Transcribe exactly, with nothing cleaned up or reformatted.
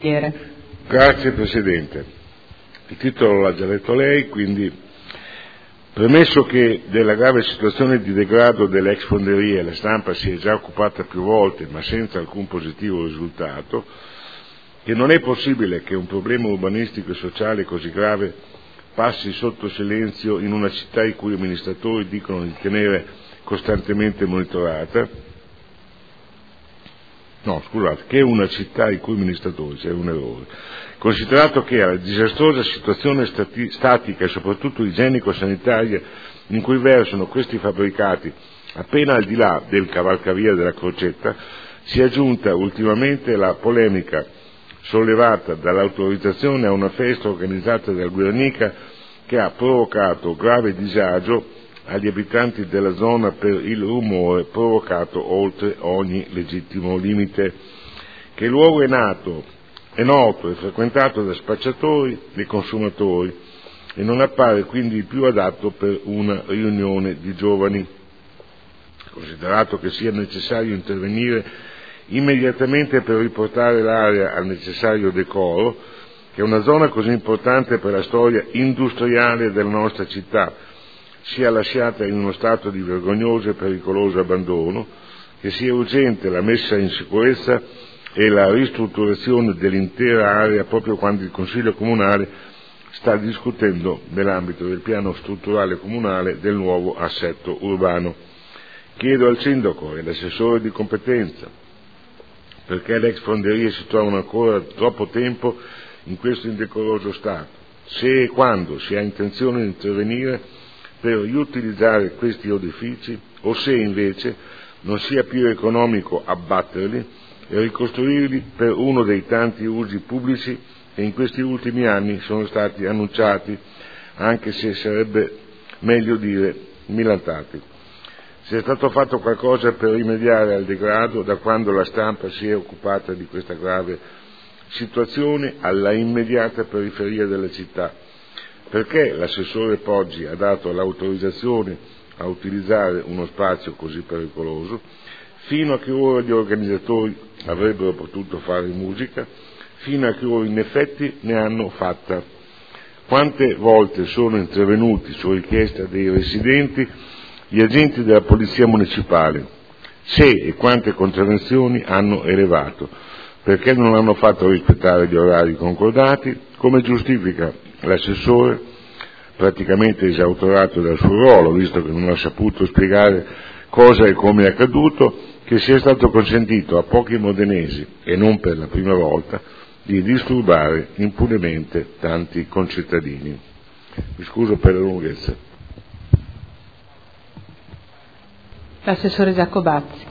Consigliere. Grazie Presidente. Il titolo l'ha già letto lei, quindi premesso che della grave situazione di degrado dell'ex fonderia la stampa si è già occupata più volte ma senza alcun positivo risultato, che non è possibile che un problema urbanistico e sociale così grave passi sotto silenzio in una città i cui amministratori dicono di tenere costantemente monitorata. No, scusate, che è una città i cui amministratori, c'è un errore. Considerato che alla disastrosa situazione stati, statica e soprattutto igienico-sanitaria in cui versano questi fabbricati appena al di là del cavalcavia della Crocetta, si è aggiunta ultimamente la polemica sollevata dall'autorizzazione a una festa organizzata dal Guernica che ha provocato grave disagio agli abitanti della zona per il rumore provocato oltre ogni legittimo limite, che il luogo è nato, è noto e frequentato da spacciatori e consumatori e non appare quindi più adatto per una riunione di giovani. Considerato che sia necessario intervenire immediatamente per riportare l'area al necessario decoro, che una zona così importante per la storia industriale della nostra città sia lasciata in uno stato di vergognoso e pericoloso abbandono, che sia urgente la messa in sicurezza e la ristrutturazione dell'intera area proprio quando il Consiglio Comunale sta discutendo nell'ambito del piano strutturale comunale del nuovo assetto urbano. Chiedo al Sindaco e all'assessore di competenza perché le ex fonderie si trovano ancora troppo tempo in questo indecoroso stato, se e quando si ha intenzione di intervenire per riutilizzare questi edifici o se invece non sia più economico abbatterli e ricostruirli per uno dei tanti usi pubblici che in questi ultimi anni sono stati annunciati, anche se sarebbe meglio dire millantati. Se è stato fatto qualcosa per rimediare al degrado da quando la stampa si è occupata di questa grave situazione alla immediata periferia della città? Perché l'assessore Poggi ha dato l'autorizzazione a utilizzare uno spazio così pericoloso? Fino a che ora gli organizzatori avrebbero potuto fare musica? Fino a che ora in effetti ne hanno fatta? Quante volte sono intervenuti su richiesta dei residenti gli agenti della Polizia Municipale? Se e quante contravvenzioni hanno elevato? Perché non hanno fatto rispettare gli orari concordati? Come giustifica l'assessore, praticamente esautorato dal suo ruolo, visto che non ha saputo spiegare cosa e come è accaduto, che sia stato consentito a pochi modenesi, e non per la prima volta, di disturbare impunemente tanti concittadini? Mi scuso per la lunghezza. L'assessore Giacobazzi.